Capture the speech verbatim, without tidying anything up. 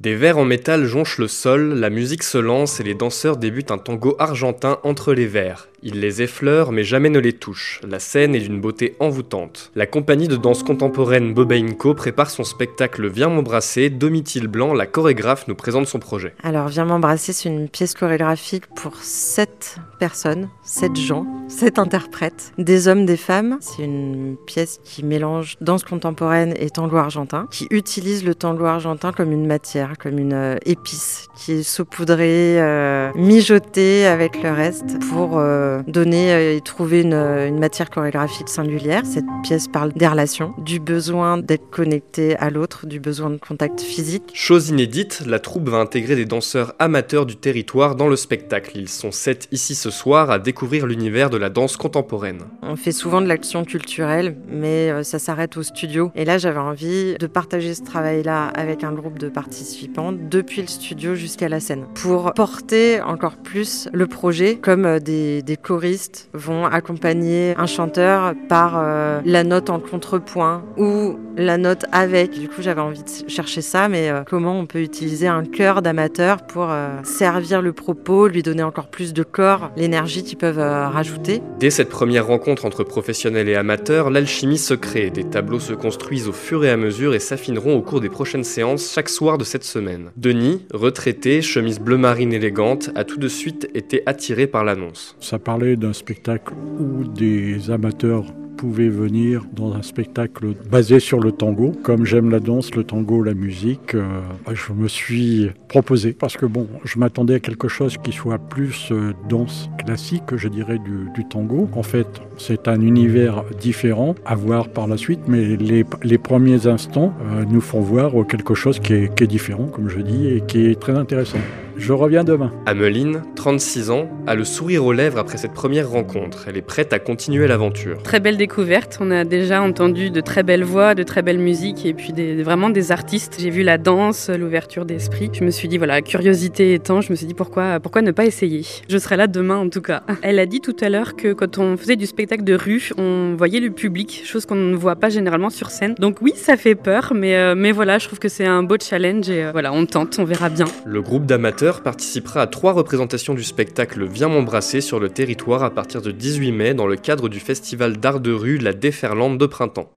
Des verres en métal jonchent le sol, la musique se lance et les danseurs débutent un tango argentin entre les verres. Ils les effleurent mais jamais ne les touchent. La scène est d'une beauté envoûtante. La compagnie de danse contemporaine Bobain Co prépare son spectacle Viens m'embrasser. Domitil Blanc, la chorégraphe, nous présente son projet. Alors Viens m'embrasser, c'est une pièce chorégraphique pour sept personnes, sept gens, sept interprètes, des hommes, des femmes. C'est une pièce qui mélange danse contemporaine et tango argentin, qui utilise le tango argentin comme une matière, comme une euh, épice, qui est saupoudrée, euh, mijotée avec le reste pour euh, donner euh, et trouver une, une matière chorégraphique singulière. Cette pièce parle des relations, du besoin d'être connecté à l'autre, du besoin de contact physique. Chose inédite, la troupe va intégrer des danseurs amateurs du territoire dans le spectacle. Ils sont sept ici ce soir à découvrir l'univers de la danse contemporaine. On fait souvent de l'action culturelle, mais euh, ça s'arrête au studio. Et là, j'avais envie de partager ce travail-là avec un groupe de participants, depuis le studio jusqu'à la scène, pour porter encore plus le projet, comme euh, des, des choristes vont accompagner un chanteur par euh, la note en contrepoint ou la note avec. Du coup, j'avais envie de chercher ça, mais euh, comment on peut utiliser un chœur d'amateurs pour euh, servir le propos, lui donner encore plus de corps, l'énergie qu'ils peuvent euh, rajouter. Dès cette première rencontre entre professionnels et amateurs, l'alchimie se crée. Des tableaux se construisent au fur et à mesure et s'affineront au cours des prochaines séances chaque soir de cette semaine. Denis, retraité, chemise bleu marine élégante, a tout de suite été attiré par l'annonce. Ça parlait d'un spectacle où des amateurs pouvaient venir dans un spectacle basé sur le tango. Comme j'aime la danse, le tango, la musique, euh, je me suis proposé parce que bon, je m'attendais à quelque chose qui soit plus euh, danse classique, je dirais, du, du tango. En fait, c'est un univers différent à voir par la suite, mais les, les premiers instants euh, nous font voir quelque chose qui est, qui est différent, comme je dis, et qui est très intéressant. Je reviens demain. Ameline, trente-six ans, a le sourire aux lèvres après cette première rencontre. Elle est prête à continuer l'aventure. Très belle découverte. On a déjà entendu de très belles voix, de très belles musiques et puis des, vraiment des artistes. J'ai vu la danse, l'ouverture d'esprit. Je me suis dit, voilà, curiosité étant, je me suis dit pourquoi, pourquoi ne pas essayer. Je serai là demain en tout cas. Elle a dit tout à l'heure que quand on faisait du spectacle de rue, on voyait le public, chose qu'on ne voit pas généralement sur scène. Donc oui, ça fait peur, mais, euh, mais voilà, je trouve que c'est un beau challenge et euh, voilà, on tente, on verra bien. Le groupe d'amateurs participera à trois représentations du spectacle Viens m'embrasser sur le territoire à partir de dix-huit mai dans le cadre du festival d'art de rue La Déferlante de printemps.